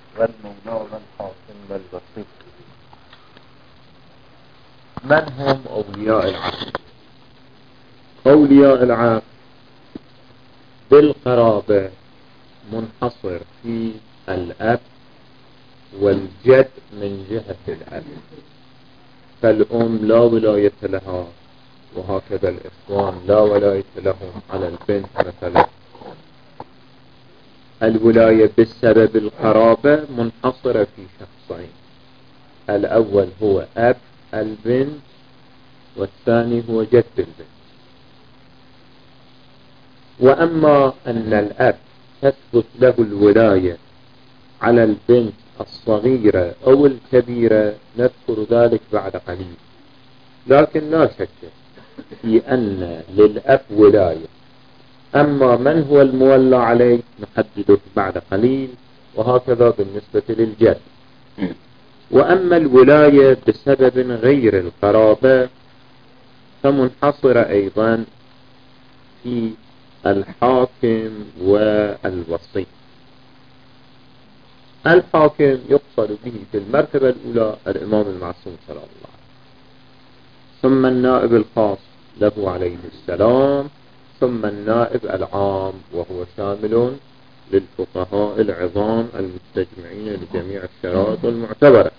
والمولى والحاكم والوصي. من هم أولياء العقل؟ أولياء العقل بالقرابة منحصر في الأب والجد من جهة الأب، فالأم لا ولاية لها، وهكذا الإخوان لا ولاية لهم على البنت مثلا. الولاية بسبب القرابة منحصرة في شخصين، الأول هو أب البنت، والثاني هو جد البنت. وأما أن الأب تثبت له الولاية على البنت الصغيرة أو الكبيرة نذكر ذلك بعد قليل، لكن لا شك في أن للأب ولاية. أما من هو المولى عليه نحدده بعد قليل، وهكذا بالنسبة للجد. وأما الولاية بسبب غير القرابة فمنحصرة أيضا في الحاكم والوصي. الحاكم يقصد به في المرتبة الأولى الإمام المعصوم صلى الله عليه وسلم، ثم النائب الخاص له عليه السلام، ثم النائب العام وهو شامل للفقهاء العظام المستجمعين لجميع الشرائط المعتبرة.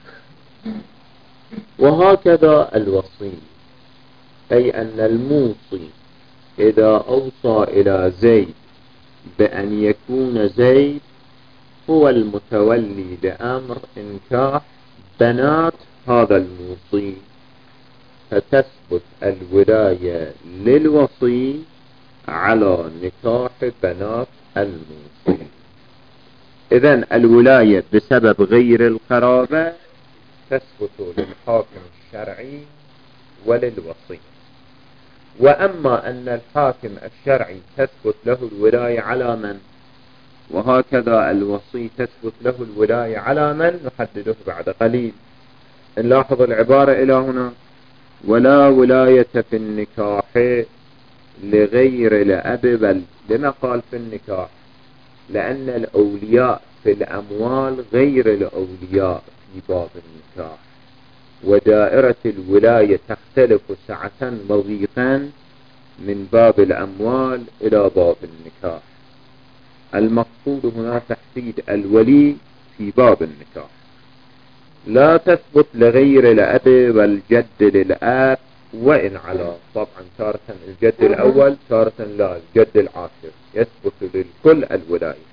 وهكذا الوصي، أي أن الموصي إذا أوصى إلى زيد بأن يكون زيد هو المتولي لأمر إنكاح بنات هذا الموصي، فتثبت الولاية للوصي على نكاح بنات الموصي. إذن الولاية بسبب غير القرابة تثبت للحاكم الشرعي وللوصي. وأما أن الحاكم الشرعي تثبت له الولاية على من، وهكذا الوصي تثبت له الولاية على من نحدده بعد قليل. نلاحظ العبارة إلى هنا: ولا ولاية في النكاح لغير الأب. بل لما قال في النكاح؟ لأن الأولياء في الأموال غير الأولياء في باب النكاح، ودائرة الولاية تختلف سعة وضيقا من باب الأموال إلى باب النكاح. المقصود هنا تحديد الولي في باب النكاح. لا تثبت لغير الأب والجد للأب وإن على، طبعا تارة الجد الأول تارة لا الجد العاشر، يثبت للكل الولاية.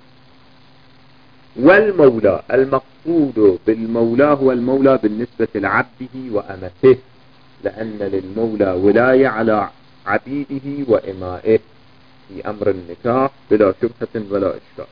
والمولى، المقصود بالمولى هو المولى بالنسبة لعبده وأمته، لأن للمولى ولاية على عبيده وإمائه في أمر النكاح بلا شبهة ولا إشكال.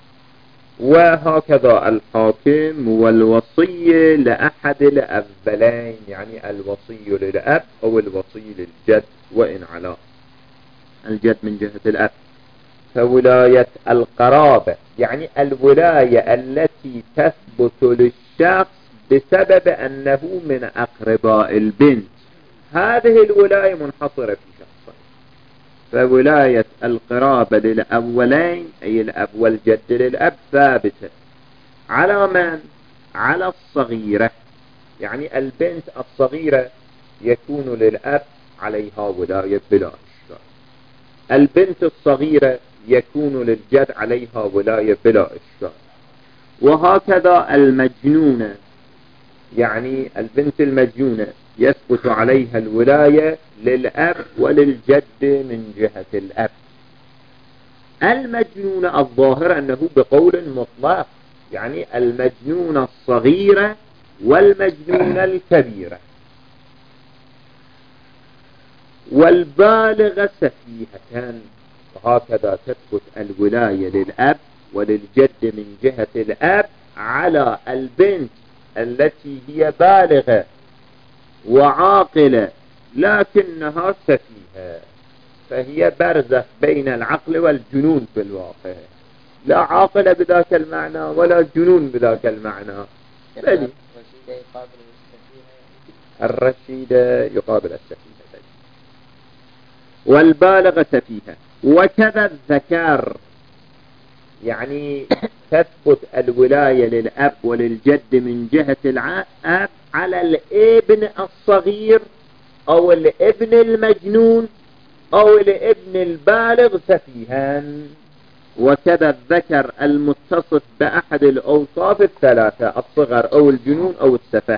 وهكذا الحاكم والوصي لأحد الأبلين، يعني الوصي للأب أو الوصي للجد وإن على الجد من جهة الأب. فولاية القرابة يعني الولاية التي تثبت للشخص بسبب أنه من أقرباء البنت، هذه الولاية منحصرة في شخصين. فولاية القرابة للأولين أي الأب والجد للأب ثابتة على من؟ على الصغيرة، يعني البنت الصغيرة يكون للأب عليها ولاية بلا إشكال. البنت الصغيرة يكون للجد عليها ولاية بلا إشكال. وهكذا المجنونة، يعني البنت المجنونة يثبت عليها الولاية للأب وللجد من جهة الأب. المجنونة الظاهر أنه بقول مطلق، يعني المجنونة الصغيرة والمجنونة الكبيرة. والبالغة سفيهة، وهكذا تثبت الولاية للأب وللجد من جهة الأب على البنت التي هي بالغة وعاقلة لكنها سفيهة، فهي برزخ بين العقل والجنون في الواقع، لا عاقلة بذاك المعنى ولا جنون بذاك المعنى. الرشيدة يقابل السفيهة. والبالغة سفيهة. وكذا الذكر، يعني تثبت الولاية للأب وللجد من جهة الأب على الابن الصغير أو الابن المجنون أو الابن البالغ سفيها، وكذا الذكر المتصف بأحد الأوصاف الثلاثة، الصغر أو الجنون أو السفه.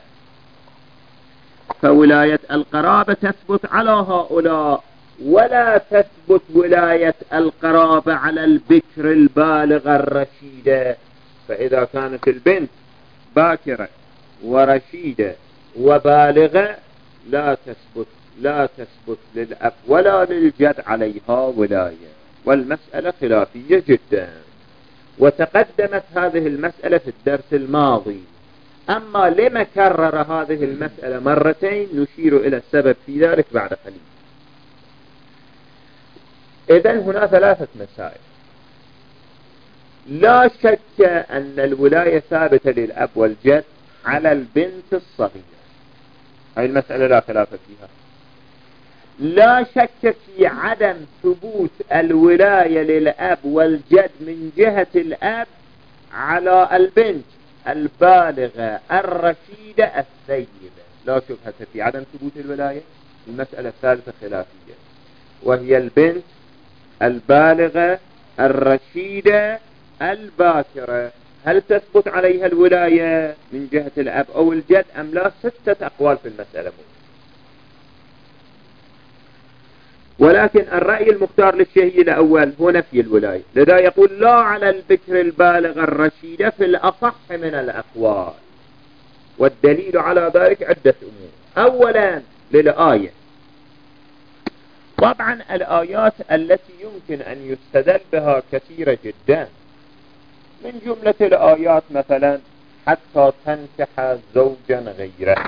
فولاية القرابة تثبت على هؤلاء، ولا تثبت ولاية القرابة على البكر البالغة الرشيدة. فإذا كانت البنت باكرة ورشيدة وبالغة لا تثبت للأب ولا للجد عليها ولاية، والمسألة خلافية جدا، وتقدمت هذه المسألة في الدرس الماضي. أما لما كرر هذه المسألة مرتين نشير إلى السبب في ذلك بعد قليل. إذن هنا ثلاثة مسائل. لا شك أن الولاية ثابتة للأب والجد على البنت الصغيرة، هذه المسألة لا خلاف فيها. لا شك في عدم ثبوت الولاية للأب والجد من جهة الأب على البنت البالغة الرشيدة السيدة، لا شبهة في عدم ثبوت الولاية. المسألة الثالثة خلافية، وهي البنت البالغة الرشيدة الباكرة، هل تثبت عليها الولاية من جهة الأب أو الجد أم لا؟ 6 أقوال في المسألة. ولكن الرأي المختار للشيعي الأول هو نفي الولاية، لذا يقول لا على البكر البالغة الرشيدة في الأصح من الأقوال. والدليل على ذلك عدة أمور. أولا للآية، طبعا الآيات التي يمكن أن يستدل بها كثيرة جدا، من جملة الآيات مثلا حتى تنكح زوجا غيره،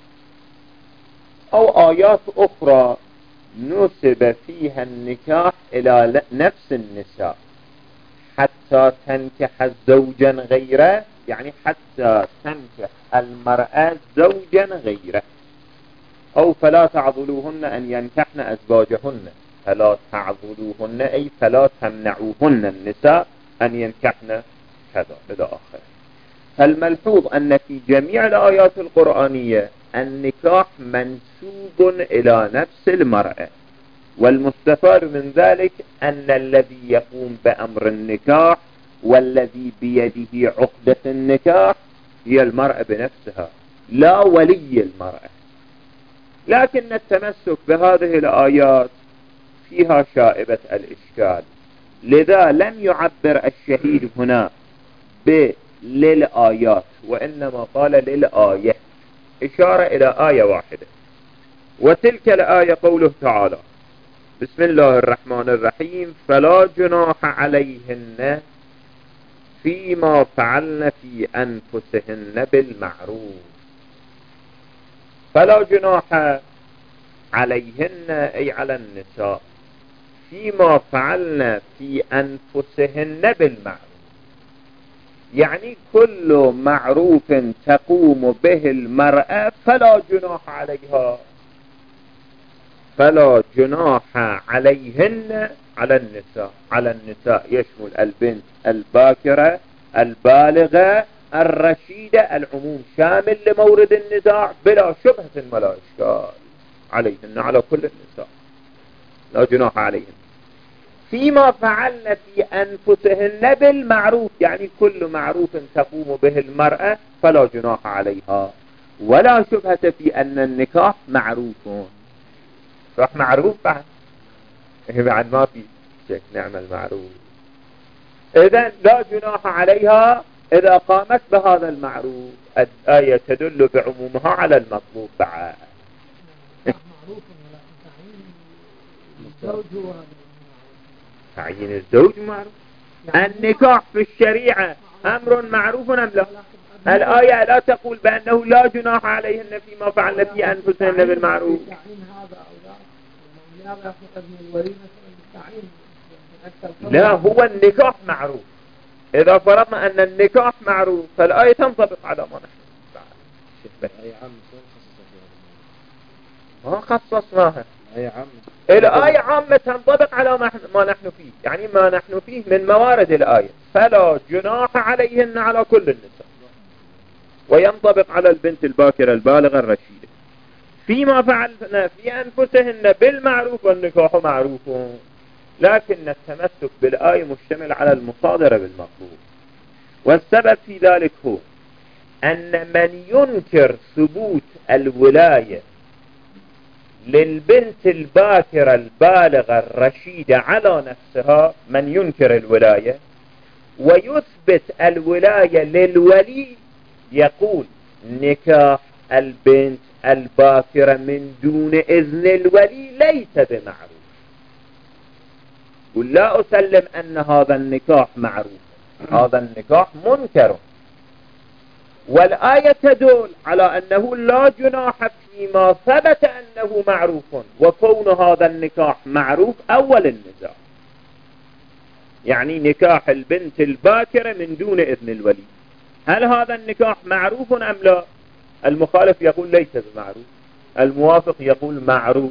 أو آيات أخرى نسب فيها النكاح إلى نفس النساء، حتى تنكح زوجا غيره يعني حتى تنكح المرأة زوجا غيره، أو فلا تعضلوهن أن ينكحن أزواجهن، فلا تعضلوهن أي فلا تمنعوهن النساء أن ينكحن كذا إلى آخره. فالملحوظ أن في جميع الآيات القرآنية النكاح منسوب إلى نفس المرأة، والمستفاد من ذلك أن الذي يقوم بأمر النكاح والذي بيده عقدة النكاح هي المرأة بنفسها لا ولي المرأة. لكن التمسك بهذه الآيات فيها شائبة الإشكال، لذا لم يعبر الشهيد هنا للآيات، وإنما قال للآية، إشارة إلى آية واحدة، وتلك الآية قوله تعالى: بسم الله الرحمن الرحيم فلا جناح عليهن فيما فعلن في أنفسهن بالمعروف. فلا جناح عليهن أي على النساء فيما فعلن في أنفسهن بالمعروف، يعني كل معروف تقوم به المرأة فلا جناح عليها، فلا جناح عليهن على النساء. على النساء يشمل البنت الباكرة البالغة الرشيدة، العموم شامل لمورد النزاع بلا شبهة ولا إشكال، عليهن على كل النساء لا جناح عليهن فيما فعلن في أنفسهن بالمعروف، يعني كل معروف تقوم به المرأة فلا جناح عليها، ولا شبهة في أن النكاح معروف. راح معروف بعد ما في شيء نعمل معروف، إذن لا جناح عليها إذا قامت بهذا المعروف. الآية تدل بعمومها على المطلوب بعد. تعيين الزوج معروف، النكاح في الشريعة أمر معروف أم لا؟ الآية لا تقول بأنه لا جناح عليهن فيما فعلن في أنفسهن بالمعروف. لا، هو النكاح معروف. إذا فرضنا أن النكاح معروف فالآية تنطبق على ما نحن ما خصصناها. الآية عامة تنطبق على ما نحن فيه، يعني ما نحن فيه من موارد الآية، فلا جناح عليهن على كل النساء، وينطبق على البنت الباكرة البالغة الرشيدة فيما فعلنا في أنفسهن بالمعروف، والنكاح معروف، لكن التمسك بالآية مشتمل على المصادرة بالمطلوب. والسبب في ذلك هو أن من ينكر ثبوت الولاية للبنت الباكرة البالغة الرشيدة على نفسها، من ينكر الولاية ويثبت الولاية للولي، يقول نكاح البنت الباكرة من دون إذن الولي ليس بمعروف، ولا أسلم أن هذا النكاح معروف، هذا النكاح منكر. والآية تدل على أنه لا جناح فيما ثبت أنه معروف، وكون هذا النكاح معروف أول النزاع، يعني نكاح البنت الباكرة من دون إذن الولي، هل هذا النكاح معروف أم لا؟ المخالف يقول ليس بمعروف، الموافق يقول معروف.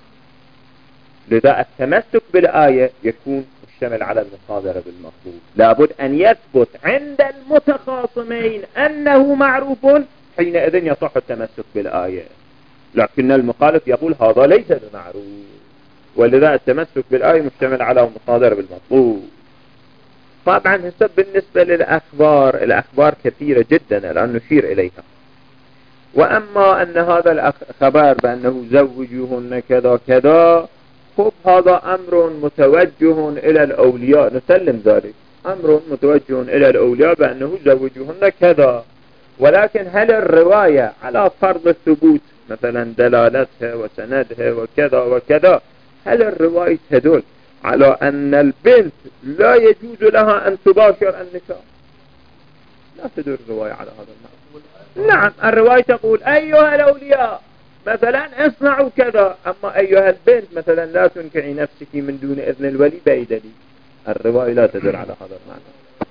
لذا التمسك بالآية يكون مشتمل على المصادرة بالمطلوب، لابد أن يثبت عند المتخاصمين أنه معروف، حينئذ يصح التمسك بالآية. لكن المخالف يقول هذا ليس بمعروف، ولذا التمسك بالآية مشتمل على المصادرة بالمطلوب. طبعا هسه بالنسبة للأخبار، الأخبار كثيرة جدا الآن نشير إليها. وأما أن هذا الخبر بأنه زوجوهن كذا كذا، خب هذا أمر متوجه إلى الأولياء، نسلم ذلك، أمر متوجه إلى الأولياء بأنه زوجوهن كذا، ولكن هل الرواية على فرض الثبوت مثلا دلالتها وسندها وكذا وكذا، هل الرواية تدل على أن البنت لا يجوز لها أن تباشر النكاح؟ لا تدل الرواية على هذا المعنى. نعم الرواية تقول أيها الأولياء مثلا اصنعوا كذا، أما أيها البنت مثلا لا تنكعي نفسك من دون إذن الولي بأي دليل. الرواية لا تدل على هذا المعنى.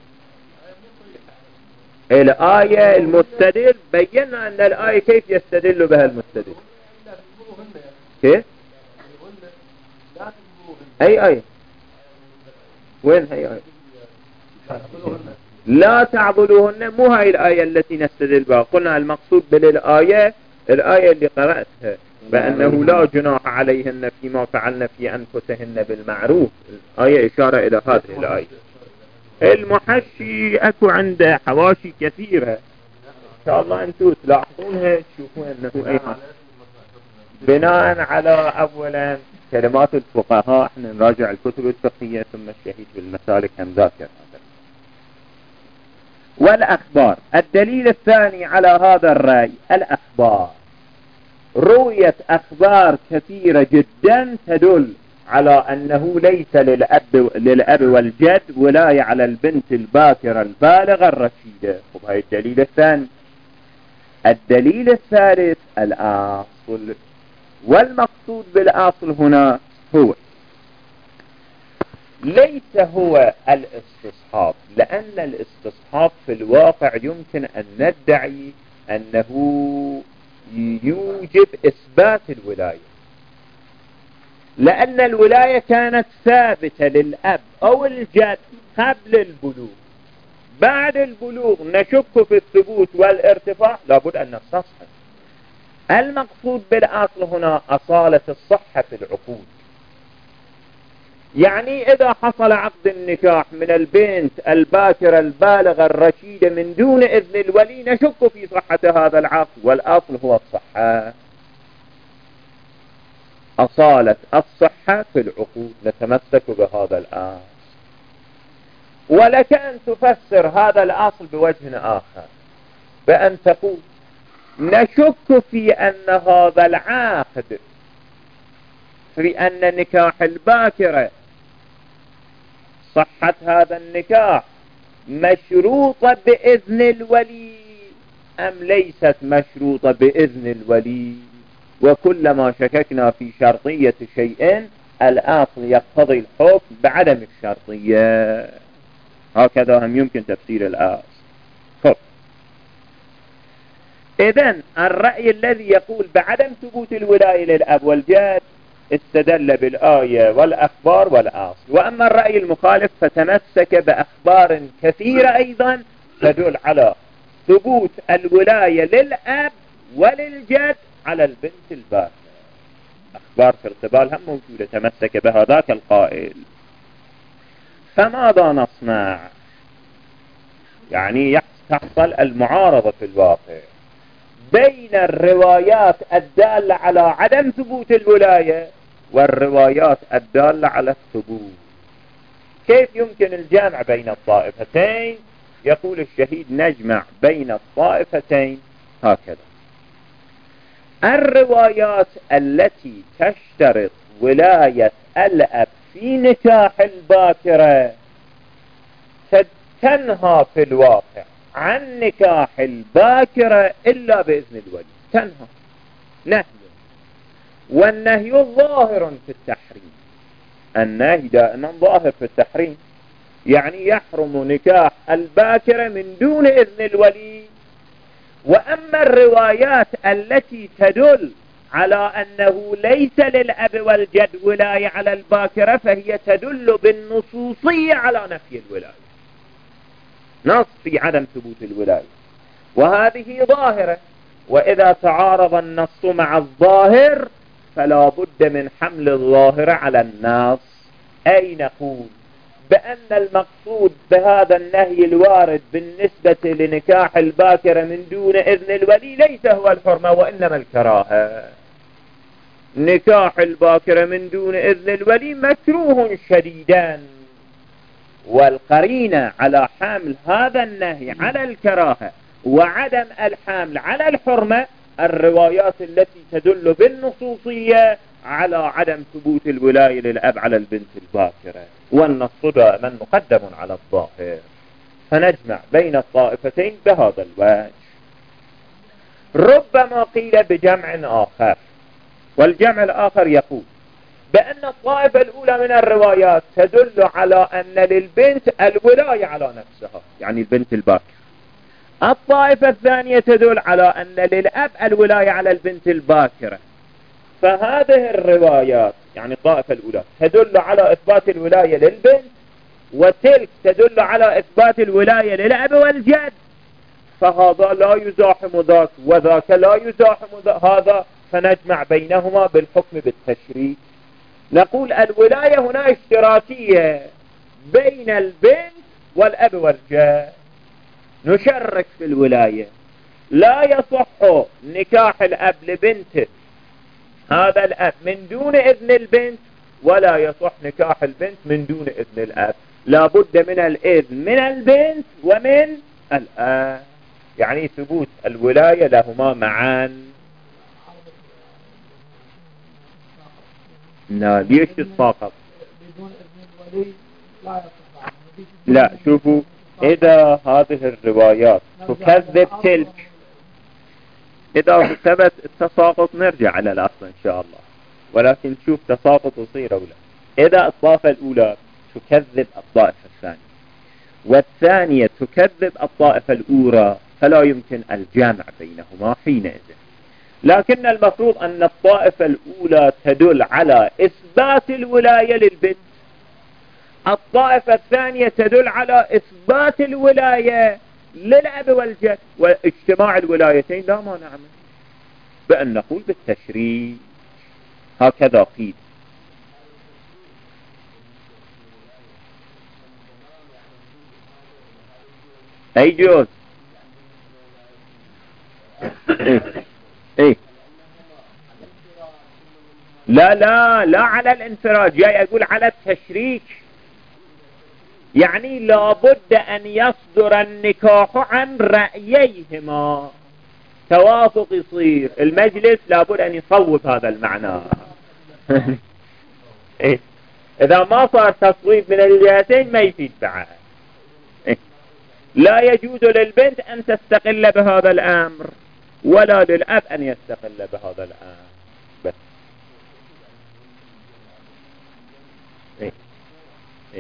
الآية المستدل بينا أن الآية كيف يستدل بها المستدل. كيف؟ أي وين هي آية؟ لا تعضلوهن، مو هاي الآية التي نستدل بها. قلنا المقصود بالآية الآية اللي قرأتها بأنه لا جناح عليهن فيما فعلن في أنفسهن بالمعروف، الآية إشارة إلى هذه الآية. المحشي أكو عنده حواشي كثيرة، إن شاء الله أنتم تلاحظونها تشوفون أنه أي حاجة بناء على أولا كلمات الفقهاء. احنا نراجع الكتب الفقهية، ثم الشهيد بالمسالك هم ذاكر. والأخبار، الدليل الثاني على هذا الرأي الأخبار. روية أخبار كثيرة جدا تدل على أنه ليس للأب والجد ولاية على البنت الباكرة البالغة الرشيدة. وهي الدليل الثاني. الدليل الثالث الأصل، والمقصود بالأصل هنا هو ليس هو الاستصحاب، لأن الاستصحاب في الواقع يمكن أن ندعي أنه يوجب إثبات الولاية، لأن الولاية كانت ثابتة للأب أو الجد قبل البلوغ. بعد البلوغ نشك في الثبوت والارتفاع، لابد أن نستصحب. المقصود بالأصل هنا أصالة الصحة في العقود، يعني إذا حصل عقد النكاح من البنت الباكرة البالغة الرشيدة من دون إذن الولي نشك في صحة هذا العقد، والأصل هو الصحة. أصالة الصحة في العقود، نتمسك بهذا الأصل. ولك أن تفسر هذا الأصل بوجه آخر بأن تقول نشك في أن هذا العقد، في أن نكاح الباكرة صحة هذا النكاح مشروطة بإذن الولي أم ليست مشروطة بإذن الولي. وكلما شككنا في شرطية شيء الأصل يقتضي الحكم بعدم الشرطية. هكذا هم يمكن تفسير الأصل. إذن الرأي الذي يقول بعدم ثبوت الولاية للأب والجد استدل بالآية والأخبار والأصل. وأما الرأي المخالف فتمسك بأخبار كثيرة أيضا تدل على ثبوت الولاية للأب وللجد على البنت الباكرة. أخبار في القبال هم موجودة تمسك بهذاك القائل. فماذا نصنع؟ يعني تحصل المعارضة في الواقع بين الروايات الدالة على عدم ثبوت الولاية والروايات الدالة على الثبوت. كيف يمكن الجمع بين الطائفتين؟ يقول الشهيد نجمع بين الطائفتين هكذا: الروايات التي تشترط ولاية الأب في نكاح الباكرة تنهى في الواقع عن نكاح الباكرة إلا بإذن الولي، تنهى نهي، والنهي ظاهر في التحريم. النهي دائما ظاهر في التحريم، يعني يحرم نكاح الباكرة من دون إذن الولي. وأما الروايات التي تدل على أنه ليس للأب والجد ولاية على الباكرة فهي تدل بالنصوصية على نفي الولاية، نص في عدم ثبوت الولاية، وهذه ظاهرة. وإذا تعارض النص مع الظاهر فلا بد من حمل الظاهر على النص. أي نقول بأن المقصود بهذا النهي الوارد بالنسبة لنكاح الباكرة من دون إذن الولي ليس هو الحرمة وإنما الكراهة. نكاح الباكرة من دون إذن الولي مكروه شديدا، والقرينة على حمل هذا النهي على الكراهة وعدم الحمل على الحرمة الروايات التي تدل بالنصوصية على عدم ثبوت الولاية للأب على البنت الباكرة، والنص دائما مقدم على الظاهر. فنجمع بين الطائفتين بهذا الوجه. ربما قيل بجمع آخر، والجمع الآخر يقول بأن الطائفة الأولى من الروايات تدل على أن للبنت الولاية على نفسها، يعني البنت الباكرة. الطائفة الثانية تدل على أن للأب الولاية على البنت الباكرة. فهذه الروايات يعني الطائفة الأولى تدل على إثبات الولاية للبنت، وتلك تدل على إثبات الولاية للأب والجد، فهذا لا يزاحم ذاك وذاك لا يزاحم هذا، فنجمع بينهما بالحكم بالتشريك. نقول الولاية هنا اشتراكية بين البنت والأب والجد، نشرك في الولاية. لا يصح نكاح الأب لبنته هذا الأب من دون إذن البنت، ولا يصح نكاح البنت من دون إذن الأب. لا بد من الإذن من البنت ومن الأب، يعني ثبوت الولاية لهما معا. لا ليش تتساقط؟ لا شوفوا، إذا هذه الروايات تكذب تلك، إذا ثبت التساقط نرجع على الأصل إن شاء الله، ولكن شوف تساقط يصير أو لا. إذا الطائفة الأولى تكذب الطائفة الثانية والثانية تكذب الطائفة الأولى فلا يمكن الجمع بينهما حينئذ. لكن المفروض أن الطائفة الأولى تدل على إثبات الولاية للبنت، الطائفة الثانية تدل على إثبات الولاية للأب والجد، واجتماع الولايتين لا مانع منه بأن نقول بالتشريك. هكذا قيل. أي جوز إيه؟ لا لا لا على الانفراد، جاي أقول على التشريك، يعني لابد أن يصدر النكاح عن رأييهما، توافق يصير، المجلس لابد أن يصوب هذا المعنى. إيه؟ إذا ما صار تصويب من الجهتين ما يفيد بعد. إيه؟ لا يجوز للبنت أن تستقل بهذا الأمر ولا للأب أن يستقل بهذا الأمر. بس إيه؟ إيه؟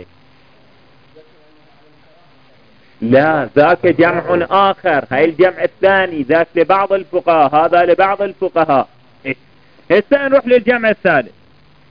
لا ذاك جمع آخر، هاي الجمع الثاني ذاك لبعض الفقهاء هذا لبعض الفقهاء. إيه؟ هسه نروح للجمع الثالث.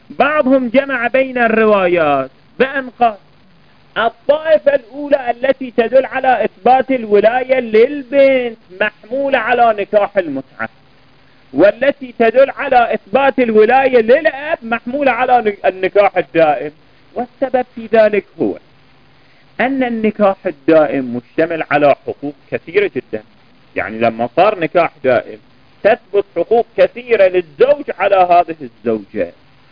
بعضهم جمع بين الروايات بأن قال الطائفة الأولى التي تدل على إثبات الولاية للبنت محمولة على نكاح المتعة، والتي تدل على إثبات الولاية للأب محمولة على النكاح الدائم. والسبب في ذلك هو أن النكاح الدائم مشتمل على حقوق كثيرة جدا. يعني لما صار نكاح دائم تثبت حقوق كثيرة للزوج على هذه الزوجة،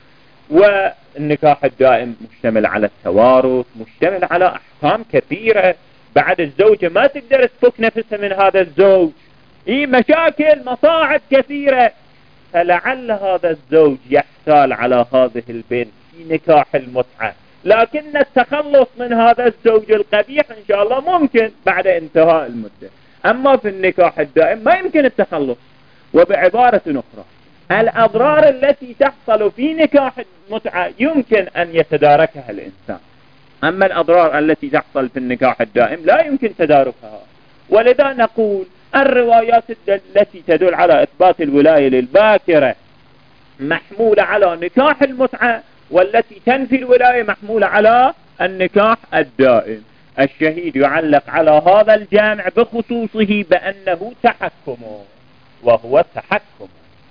والنكاح الدائم مشتمل على التوارث، مشتمل على أحكام كثيرة. بعد الزوجة ما تقدر تفك نفسها من هذا الزوج، مشاكل مصاعب كثيرة. فلعل هذا الزوج يحتال على هذه البنت في نكاح المتعة، لكن التخلص من هذا الزوج القبيح إن شاء الله ممكن بعد انتهاء المدة، أما في النكاح الدائم ما يمكن التخلص. وبعبارة أخرى الأضرار التي تحصل في نكاح المتعة يمكن أن يتداركها الإنسان، أما الأضرار التي تحصل في النكاح الدائم لا يمكن تداركها. ولذا نقول الروايات التي تدل على إثبات الولاية للباكرة محمولة على نكاح المتعة، والتي تنفي الولاية محمولة على النكاح الدائم. الشهيد يعلق على هذا الجامع بخصوصه بأنه تحكم، وهو تحكم،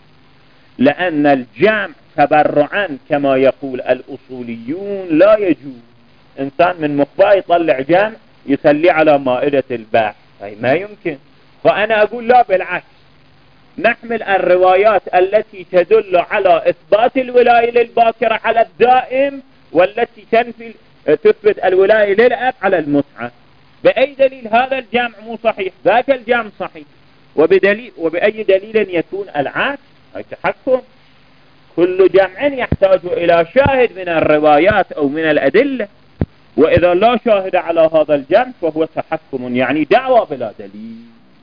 لأن الجامع تبرعا كما يقول الأصوليون لا يجوز. إنسان من مخباه يطلع جامع يخليه على مائدة البحث، هاي ما يمكن. فأنا أقول لا، بالعكس، نحمل الروايات التي تدل على إثبات الولاية للباكرة على الدائم، والتي تثبت الولاية للأب على المتعة. بأي دليل هذا الجامع مو صحيح، ذاك الجامع صحيح؟ وبأي دليل يكون العكس؟ هاي تحكم. كل جمع يحتاج إلى شاهد من الروايات أو من الأدلة، وإذا لا شاهد على هذا الجمع فهو تحكم، يعني دعوة بلا دليل.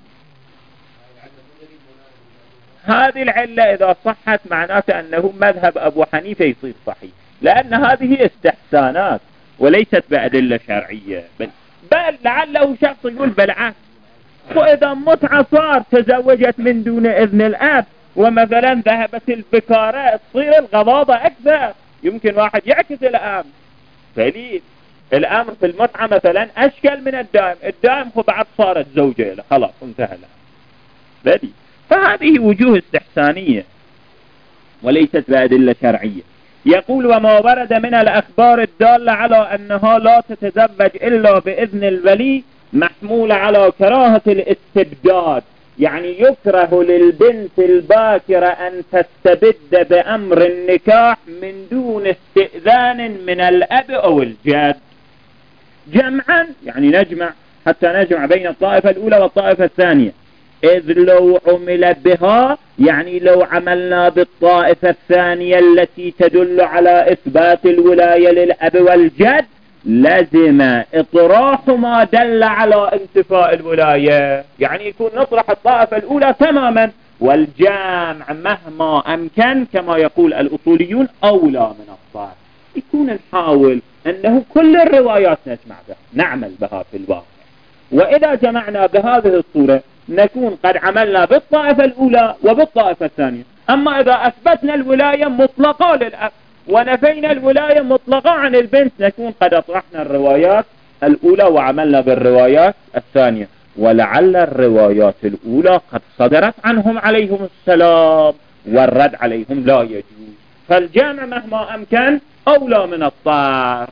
هذه العلة إذا صحت معناته أنه مذهب أبو حنيفة يصير صحيح، لأن هذه استحسانات وليست بأدلة شرعية. بل لعله شخص يقول بالعكس، وإذا متعة صار تزوجت من دون إذن الأب ومثلا ذهبت البكارة تصير الغضاضة أكثر. يمكن واحد يعكس الأمر، دليل الأمر في المتعة مثلا أشكل من الدائم. الدائم هو بعد صارت زوجة له، خلاص انتهى الأمر دليل. فهذه وجوه استحسانية وليست بأدلة شرعية. يقول وما ورد من الأخبار الدالة على أنها لا تتزوج إلا بإذن الولي محمول على كراهة الاستبداد، يعني يكره للبنت الباكرة أن تستبد بأمر النكاح من دون استئذان من الأب أو الجد. جمعا يعني نجمع حتى نجمع بين الطائفة الأولى والطائفة الثانية، إذ لو عمل بها يعني لو عملنا بالطائفة الثانية التي تدل على إثبات الولاية للأب والجد لازم إطراح ما دل على انتفاء الولاية، يعني يكون نطرح الطائفة الأولى تماما، والجامع مهما أمكن كما يقول الأصوليون أولى من الطائفة. يكون نحاول أنه كل الروايات نعمل بها في الواقع، وإذا جمعنا بهذه الصورة نكون قد عملنا بالطائفة الأولى وبالطائفة الثانية. أما إذا أثبتنا الولاية مطلقة للأب ونفينا الولاية مطلقة عن البنت نكون قد أطرحنا الروايات الأولى وعملنا بالروايات الثانية، ولعل الروايات الأولى قد صدرت عنهم عليهم السلام والرد عليهم لا يجوز. فالجامع مهما أمكن أولى من الطار.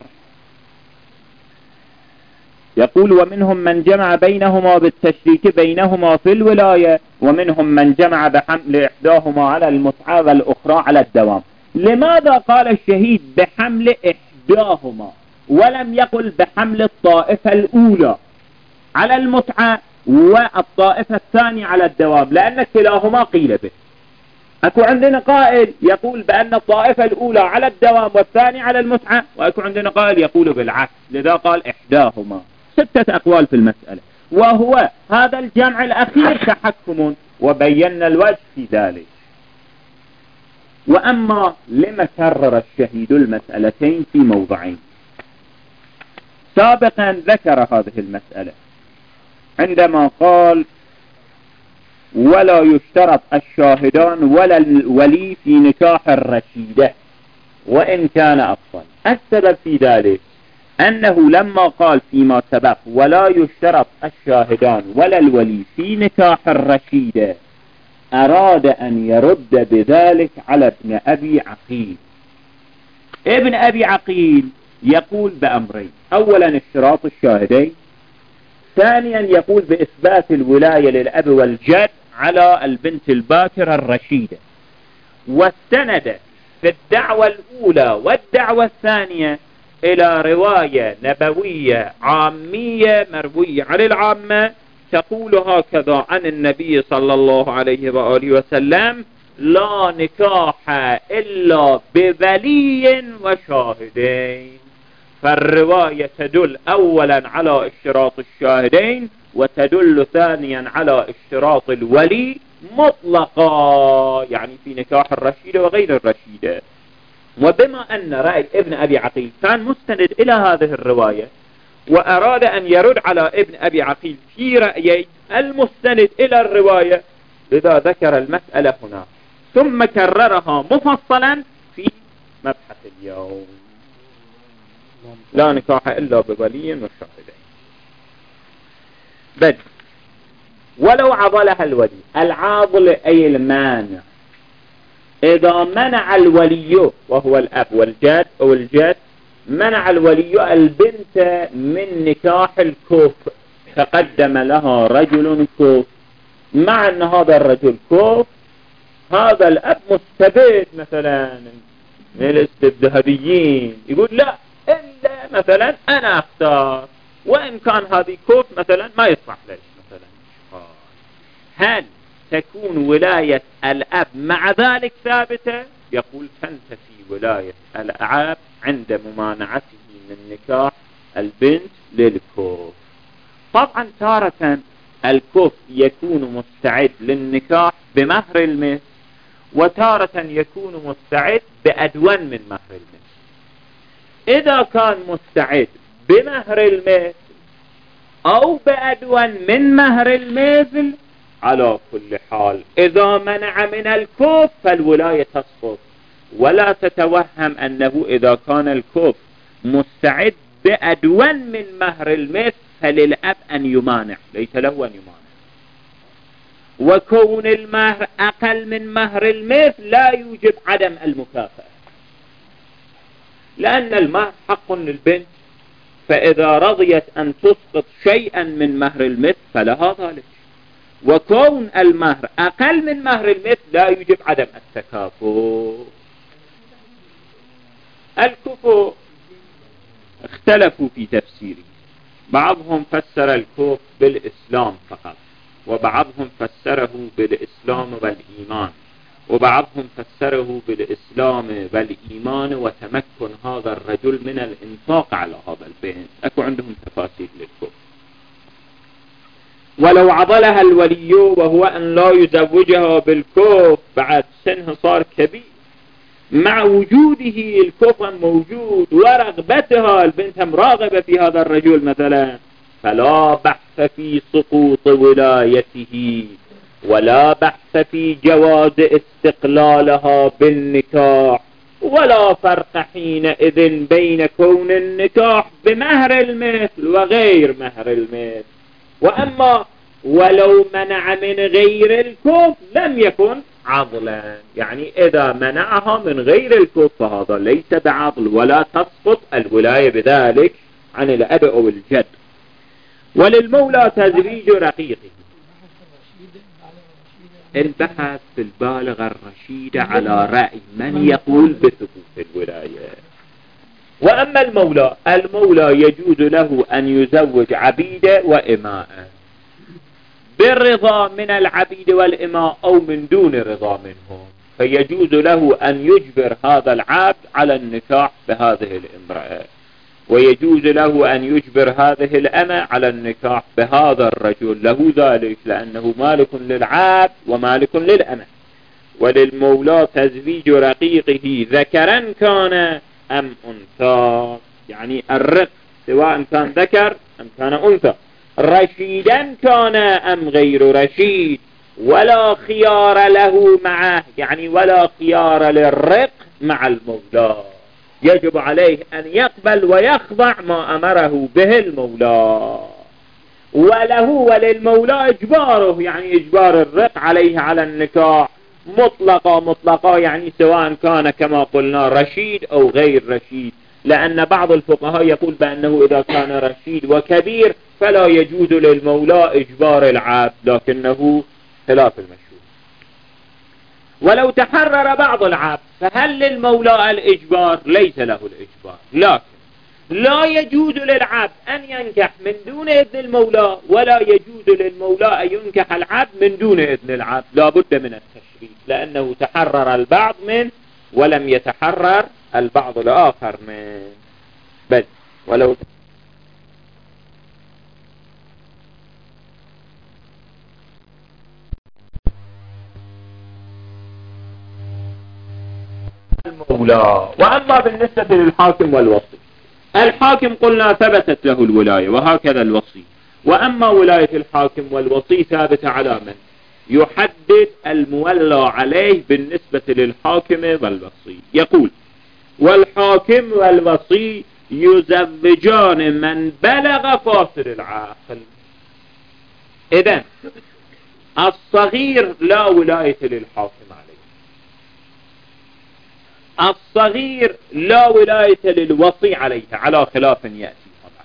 يقول ومنهم من جمع بينهما بالتشريك بينهما في الولاية، ومنهم من جمع بحمل إحداهما على المتعة والأخرى على الدوام. لماذا قال الشهيد بحمل إحداهما ولم يقل بحمل الطائفة الأولى على المتعة والطائفة الثانية على الدوام؟ لأن كلاهما قيل به. أكو عندنا قائل يقول بأن الطائفة الأولى على الدوام والثانية على المتعة، وأكو عندنا قائل يقول بالعكس، لذا قال إحداهما. 6 أقوال في المسألة، وهو هذا الجمع الأخير تحكم، وبينا الوجه في ذلك. وأما لما كرر الشهيد المسألتين في موضعين؟ سابقا ذكر هذه المسألة عندما قال ولا يشترط الشاهدان ولا الولي في نكاح الرشيدة، وإن كان أفضل. السبب في ذلك أنه لما قال فيما سبق ولا يشترط الشاهدان ولا الولي في نكاح الرشيدة، أراد أن يرد بذلك على ابن أبي عقيل. ابن أبي عقيل يقول بأمرين: أولا اشتراط الشاهدين، ثانيا يقول بإثبات الولاية للأب والجد على البنت الباكرة الرشيدة، واستند في الدعوة الأولى والدعوة الثانية إلى رواية نبوية عامية مروية عن العامة تقول هكذا عن النبي صلى الله عليه وآله وسلم: لا نكاح إلا بولي وشاهدين. فالرواية تدل أولا على اشتراط الشاهدين، وتدل ثانيا على اشتراط الولي مطلقا، يعني في نكاح الرشيدة وغير الرشيدة. وبما أن رأي ابن أبي عقيل كان مستند إلى هذه الرواية، وأراد أن يرد على ابن أبي عقيل في رأيي المستند إلى الرواية، لذا ذكر المسألة هنا ثم كررها مفصلا في مبحث اليوم: لا نكاح إلا بولي وشاهدين. بل ولو عضلها الولي، العاضل أي المانع، إذا منع الولي وهو الأب والجد أو الجد، منع الولي البنت من نكاح الكوف، تقدم لها رجل كوف، مع أن هذا الرجل كوف، هذا الأب مستبد مثلا من الاستبداديين، يقول لا إلا مثلا أنا أختار، وإن كان هذه كوف مثلا ما يصلح ليش مثلا. هل تكون ولاية الأب مع ذلك ثابتة؟ يقول تنتفي ولاية الأب عند ممانعته من نكاح البنت للكوف. طبعا تارة الكوف يكون مستعد للنكاح بمهر المثل، وتارة يكون مستعد بأدون من مهر المثل. إذا كان مستعد بمهر المثل أو بأدون من مهر المثل، على كل حال إذا منع من الكوف فالولاية تسقط. ولا تتوهم أنه إذا كان الكوف مستعد بأدون من مهر المثل فللأب أن يمانع، ليس له أن يمانع. وكون المهر أقل من مهر المثل لا يوجب عدم المكافأة، لأن المهر حق للبنت، فإذا رضيت أن تسقط شيئا من مهر المثل فلها ذلك. وكون المهر أقل من مهر المثل لا يوجب عدم التكافؤ. الكفو اختلفوا في تفسيره، بعضهم فسر الكفر بالإسلام فقط، وبعضهم فسره بالإسلام والإيمان، وبعضهم فسره بالإسلام والإيمان وتمكن هذا الرجل من الإنفاق على هذا البنت. أكو عندهم تفاسير للكفر. ولو عضلها الولي وهو أن لا يزوجها بالكفر بعد سنه صار كبير، مع وجوده الكفر موجود ورغبتها، البنت هم راغبة في هذا الرجل مثلا، فلا بحث في سقوط ولايته، ولا بحث في جواز استقلالها بالنكاح، ولا فرق حينئذ بين كون النكاح بمهر المثل وغير مهر المثل. وأما ولو منع من غير الكوف لم يكن عضلا، يعني إذا منعها من غير الكوف فهذا ليس بعضل، ولا تسقط الولاية بذلك عن الأب أو الجد. وللمولى تزويج رقيقه. البحث في البالغ الرشيدة على رأي من يقول بثبوت الولاية. وأما المولى يجوز له أن يزوج عبيدة وإماء بالرضا من العبيد والإماء أو من دون رضا منهم، فيجوز له أن يجبر هذا العبد على النكاح بهذه الامرأة، ويجوز له أن يجبر هذه الأمة على النكاح بهذا الرجل، له ذلك لأنه مالك للعبد ومالك للأمة. وللمولى تزويج رقيقه ذكرا كان أم أنثى، يعني الرق سواء كان ذكر أم كان أنثى، رشيدا كان أم غير رشيد، ولا خيار له معه، يعني ولا خيار للرق مع المولى، يجب عليه أن يقبل ويخضع ما أمره به المولى، وله وللمولى إجباره، يعني إجبار الرق عليه على النكاح مطلقة يعني سواء كان كما قلنا رشيد أو غير رشيد، لأن بعض الفقهاء يقول بأنه إذا كان رشيد وكبير فلا يجوز للمولى إجبار العبد، لكنه خلاف المشهور. ولو تحرر بعض العبد فهل للمولى الإجبار؟ ليس له الإجبار، لكن لا يجوز للعبد أن ينكح من دون إذن المولى، ولا يجوز للمولى أن ينكح العبد من دون إذن العبد، لا بد من التشريط، لأنه تحرر البعض منه ولم يتحرر البعض الآخر منه. بل ولو المولى. وأما بالنسبة للحاكم والوصي، الحاكم قلنا ثبتت له الولاية وهكذا الوصي، وأما ولاية الحاكم والوصي ثابتة على من يحدد المولى عليه بالنسبة للحاكم والوصي. يقول والحاكم والوصي يزوجان من بلغ فاصل العاقل. إذن الصغير لا ولاية للحاكم عليه، الصغير لا ولاية للوصي عليه، على خلاف يأتي طبعا.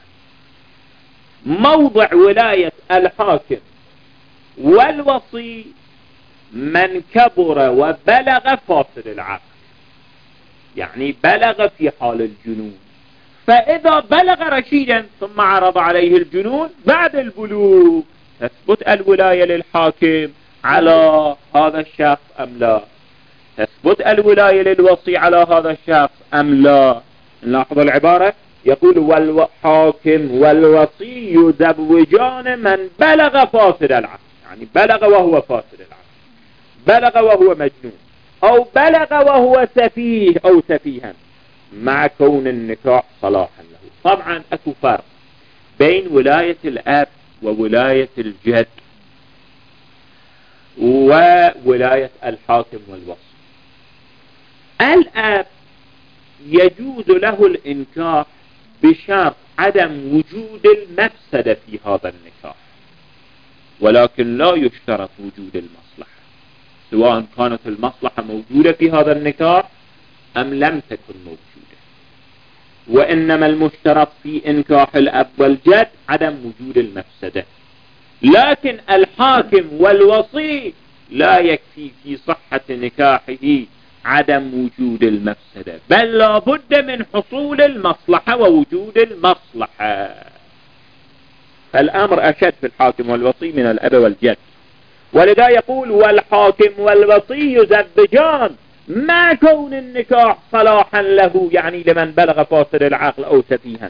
موضع ولاية الحاكم والوصي من كبر وبلغ فاصل العقل، يعني بلغ في حال الجنون، فإذا بلغ رشيدا ثم عرض عليه الجنون بعد البلوغ تثبت الولاية للحاكم على هذا الشخص أم لا؟ تثبت الولاية للوصي على هذا الشخص أم لا؟ نلاحظ العبارة، يقول والحاكم والوصي يزوجان من بلغ فاصل العقل، يعني بلغ وهو فاصل العقل، بلغ وهو مجنون، أو بلغ وهو سفيه أو سفيها، مع كون النكاح صلاحا له. طبعا أكو فرق بين ولاية الأب وولاية الجد وولاية الحاكم والوصي. الأب يجوز له الإنكاح بشرط عدم وجود المفسدة في هذا النكاح، ولكن لا يشترط وجود المصلحة، سواء كانت المصلحة موجودة في هذا النكاح أم لم تكن موجودة، وإنما المشترط في إنكاح الأب والجد عدم وجود المفسدة. لكن الحاكم والوصي لا يكفي في صحة نكاحه عدم وجود المفسدة، بل لا بد من حصول المصلحة ووجود المصلحة. فالأمر أشد في الحاكم والوصي من الأب والجد، ولذا يقول والحاكم والوصي يزوجان ما كون النكاح صلاحا له، يعني لمن بلغ فاصل العقل أو سفيها.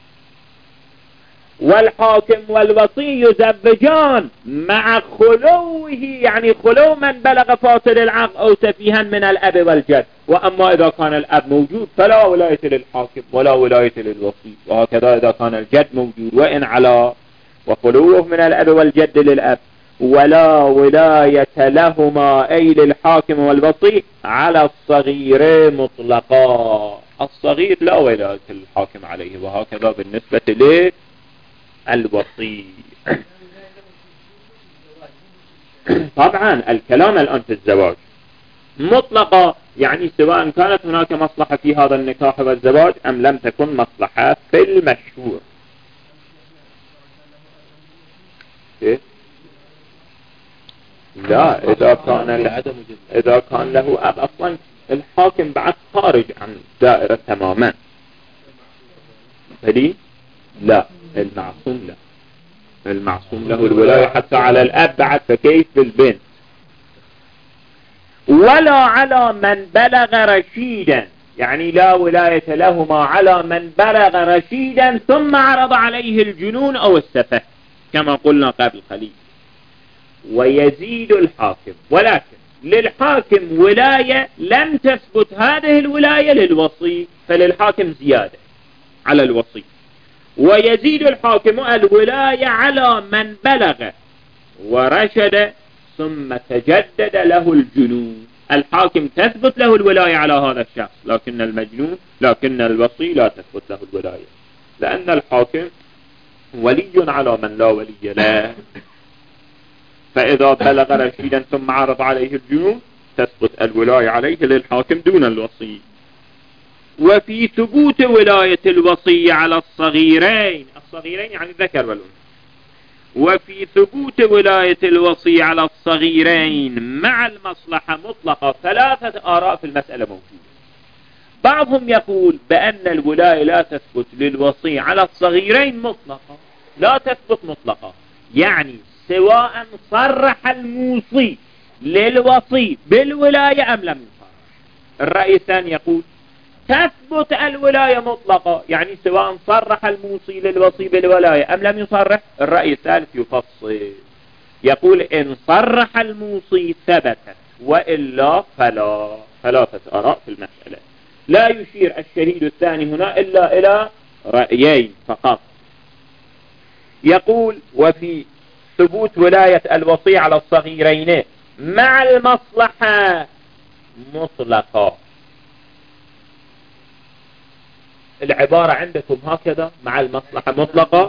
والحاكم والوصي يزوجان مع خلوه، يعني خلو من بلغ فاصل العقل أو سفيها من الأب والجد. وأما إذا كان الأب موجود فلا ولاية للحاكم ولا ولاية للوصي، وهكذا إذا كان الجد موجود وإن على، وخلوه من الأب والجد للأب، ولا ولاية لهما أي للحاكم والوصي على الصغير مطلقا. الصغير لا ولاية للحاكم عليه، وهكذا بالنسبة للوصي. طبعا الكلام الآن في الزواج مطلقا، يعني سواء كانت هناك مصلحة في هذا النكاح والزواج أم لم تكن مصلحة في المشهور. إيه؟ لا، إذا كان له أب أصلا الحاكم بعد خارج عن دائرة تماما. فدي لا، المعصوم لا، المعصوم له الولاية حتى على الأب بعد، فكيف بالبنت؟ ولا على من بلغ رشيدا، يعني لا ولاية لهما على من بلغ رشيدا ثم عرض عليه الجنون أو السفه كما قلنا قبل قليل. ويزيد الحاكم، ولكن للحاكم ولاية لم تثبت هذه الولاية للوصي، فللحاكم زيادة على الوصي. ويزيد الحاكم الولاية على من بلغ ورشد ثم تجدد له الجنون، الحاكم تثبت له الولاية على هذا الشخص، لكن الوصي لا تثبت له الولاية، لأن الحاكم ولي على من لا ولي له. فإذا بلغ رشيدا ثم عرض عليه الجنون تثبت الولاية عليه للحاكم دون الوصي. وفي ثبوت ولاية الوصي على الصغيرين يعني الذكر والأنثى، وفي ثبوت ولاية الوصي على الصغيرين مع المصلحة مطلقة 3 آراء في المسألة موجودة. بعضهم يقول بأن الولاية لا تثبت للوصي على الصغيرين مطلقة، لا تثبت مطلقة، يعني سواء صرح الموصي للوصي بالولاية أم لم يصرح. الرأي الثاني يقول تثبت الولاية مطلقة، يعني سواء صرح الموصي للوصي بالولاية أم لم يصرح. الرأي الثالث يفصل، يقول إن صرح الموصي ثبتت وإلا فلا. 3 آراء في المسألة. لا يشير الشهيد الثاني هنا إلا إلى رأيين فقط. يقول وفي ثبوت ولاية الوصي على الصغيرين مع المصلحة مطلقة. العبارة عندكم هكذا مع المصلحة مطلقة.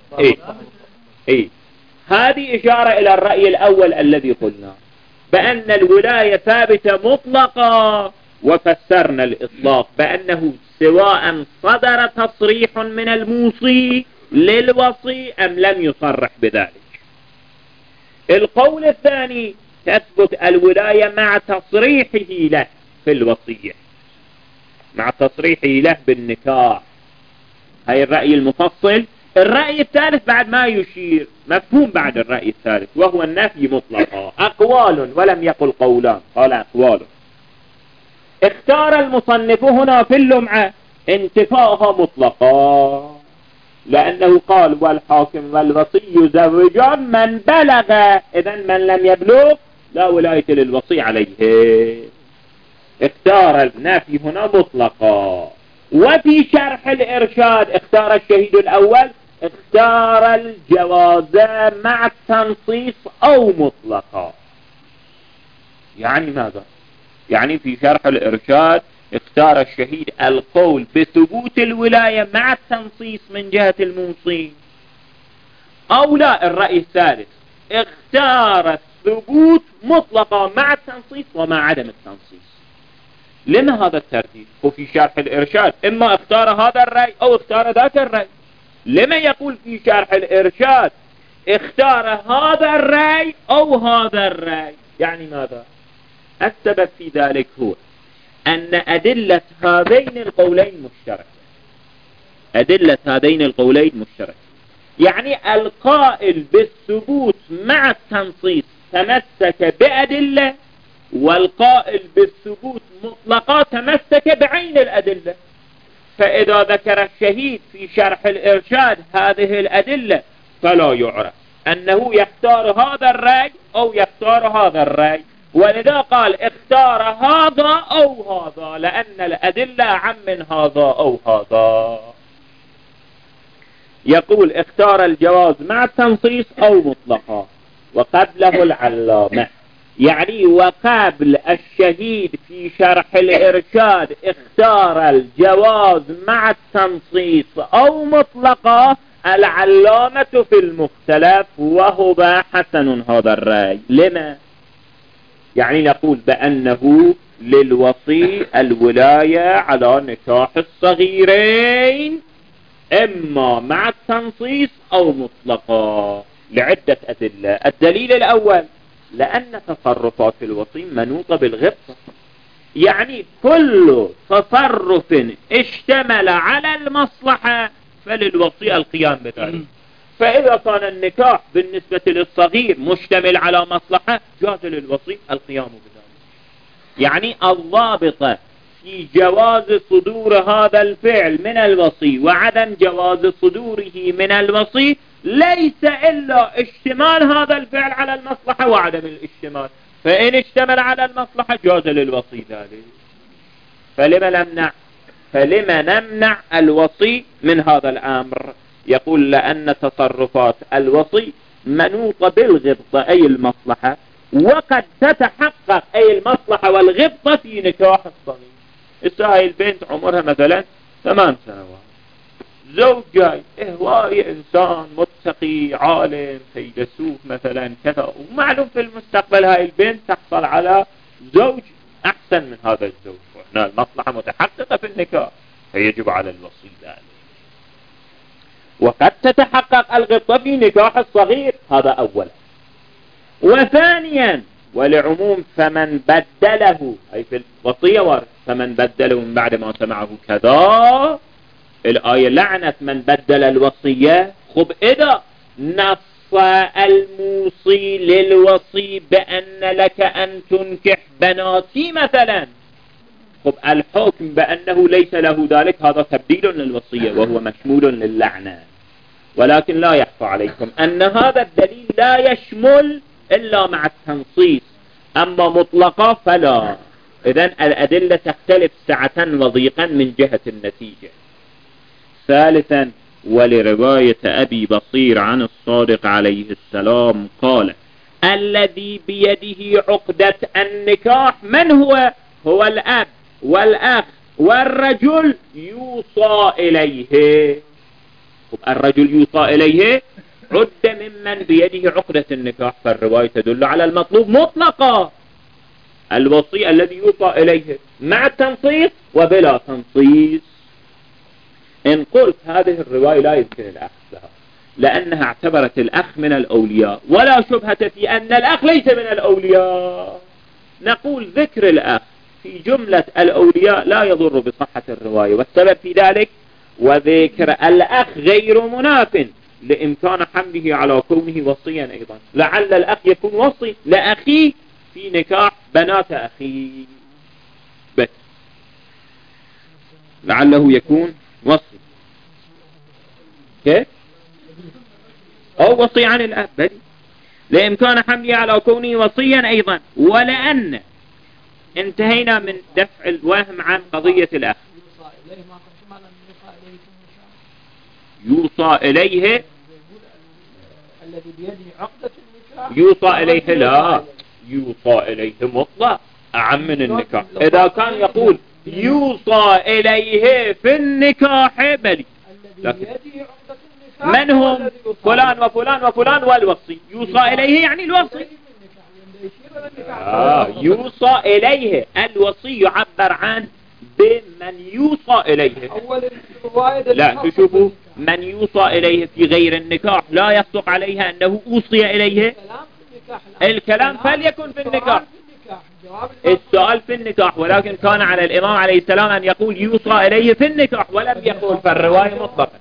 إيه هذه إشارة إلى الرأي الأول الذي قلنا بأن الولاية ثابتة مطلقة، وفسرنا الإطلاق بأنه سواء صدر تصريح من الموصي للوصي أم لم يصرح بذلك. القول الثاني تثبت الولاية مع تصريحه له في الوصية، مع تصريحه له بالنكاح. هاي الرأي المفصل. الرأي الثالث بعد ما يشير مفهوم بعد الرأي الثالث، وهو النفي مطلقا. أقوال ولم يقل قولان، قال أقوال. اختار المصنف هنا في اللمعة انتفاءها مطلقا، لأنه قال والحاكم والوصي يزوجان من بلغ، إذن من لم يبلغ لا ولاية للوصي عليه. اختار النفي هنا مطلقا. وفي شرح الإرشاد اختار الشهيد الأول، اختار الجواز مع التنصيص أو مطلقا. يعني ماذا؟ يعني في شرح الإرشاد اختار الشهيد القول بثبوت الولاية مع التنصيص من جهة الموصي، أو لا الرأي الثالث اختار الثبوت مطلقا مع التنصيص ومع عدم التنصيص. لما هذا الترتيب؟ وفي شرح الإرشاد إما اختار هذا الرأي أو اختار ذاك الرأي. لما يقول في شرح الإرشاد اختار هذا الرأي أو هذا الرأي؟ يعني ماذا؟ السبب في ذلك هو أن أدلة هذين القولين مشتركة. أدلة هذين القولين مشتركة، يعني القائل بالثبوت مع التنصيص تمسك بأدلة، والقائل بالثبوت مطلقا تمسك بعين الأدلة. فإذا ذكر الشهيد في شرح الإرشاد هذه الأدلة فلا يعرف أنه يختار هذا الرأي أو يختار هذا الرأي، ولذا قال اختار هذا أو هذا، لأن الأدلة عم من هذا أو هذا. يقول اختار الجواز مع التنصيص أو مطلقا. وقبله العلامة، يعني وقبل الشهيد في شرح الإرشاد اختار الجواز مع التنصيص أو مطلقا العلامة في المختلف، وهو حسن هذا الرأي. لما؟ يعني نقول بأنه للوصي الولاية على نكاح الصغيرين إما مع التنصيص أو مطلقا لعدة أدلة. الدليل الأول لأن تصرفات الوصي منوطة بالغبطة، يعني كل تصرف اشتمل على المصلحة فللوصي القيام بذلك. فإذا كان النكاح بالنسبة للصغير مشتمل على مصلحة جاز للوصي القيام بذلك. يعني الضابطة في جواز صدور هذا الفعل من الوصي وعدم جواز صدوره من الوصي ليس إلا اشتمال هذا الفعل على المصلحة وعدم الاشتمال. فإن اشتمل على المصلحة جاز للوصي ذلك. فلما نمنع الوصي من هذا الأمر؟ يقول لأن تصرفات الوصي منوطة بالغبطة أي المصلحة، وقد تتحقق أي المصلحة والغبطة في نكاح الصغير. هاي البنت عمرها مثلا 8 سنوات، زوج جاي هواي إنسان متقي عالم فيلسوف مثلا كذا، ومعلوم في المستقبل هاي البنت تحصل على زوج أحسن من هذا الزوج، وهنا المصلحة متحققة في النكاح فيجب على الوصي ذلك. وقد تتحقق الغبطة في نكاح الصغير، هذا أولا. وثانيا ولعموم فمن بدله، أي في الوصية ورد فمن بدله من بعد ما سمعه كذا، الآية لعنت من بدل الوصية. خب إذا نص الموصي للوصي بأن لك أن تنكح بناتي مثلا، خب الحكم بأنه ليس له ذلك هذا تبديل للوصية وهو مشمول للعنة. ولكن لا يخفى عليكم أن هذا الدليل لا يشمل إلا مع التنصيص، أما مطلقا فلا. إذن الأدلة تختلف سعة وضيقا من جهة النتيجة. ثالثا ولرواية أبي بصير عن الصادق عليه السلام قال الذي بيده عقدة النكاح من هو؟ هو الأب والأخ والرجل يوصى إليه. الرجل يوصى إليه عد ممن بيده عقدة النكاح، فالرواية تدل على المطلوب مطلقا، الوصي الذي يوصى إليه مع التنصيص وبلا تنصيص. إن قلت هذه الرواية لا يمكن الأخذ لها لأنها اعتبرت الأخ من الأولياء، ولا شبهة في أن الأخ ليس من الأولياء، نقول ذكر الأخ في جملة الأولياء لا يضر بصحة الرواية، والسبب في ذلك وذكر الأخ غير مناف لإمكان حمله على كونه وصيا أيضا. لعل الأخ يكون وصي لأخيه في نكاح بنات أخيه، بس لعله يكون وصي كيف أو وصي عن الأب بل لإمكان حمله على كونه وصيا أيضا. ولأن انتهينا من دفع الوهم عن قضية الأخ، يوصى إليه الذي بيده عقدة النكاح يوصى إليه، لا يوصى إليه مطلق أعم من النكاح. إذا كان يقول يوصى إليه في النكاح بلي، لكن من هم؟ فلان وفلان وفلان والوصي، يوصى إليه يعني الوصي. يوصى إليه الوصي يعبر عن بمن يوصى إليه. لا تشوفوا من يوصى إليه في غير النكاح لا يصدق عليها أنه أوصي إليه. الكلام فليكن في النكاح، السؤال في النكاح، ولكن كان على الإمام عليه السلام أن يقول يوصى إليه في النكاح ولم يقول في الرواية مطلقا.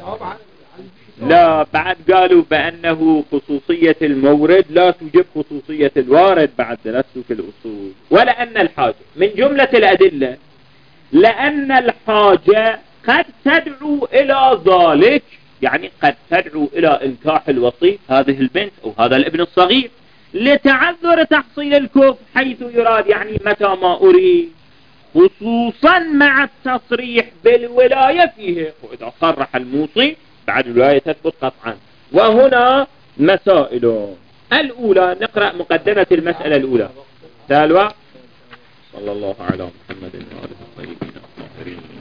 لا بعد قالوا بأنه خصوصية المورد لا توجب خصوصية الوارد بعد درسته في الأصول. ولأن الحاجة من جملة الأدلة، لأن الحاجة قد تدعو إلى ذلك، يعني قد تدعو إلى إنكاح الوصي هذه البنت أو هذا الابن الصغير لتعذر تحصيل الكفر حيث يراد، يعني متى ما أريد، خصوصا مع التصريح بالولاية فيه، وإذا صرح الموصي بعد الولاية تثبت قطعا. وهنا مسائل. الأولى نقرأ مقدمة المسألة الأولى. تالوا صلى الله على محمد وآله الطيبين الطاهرين.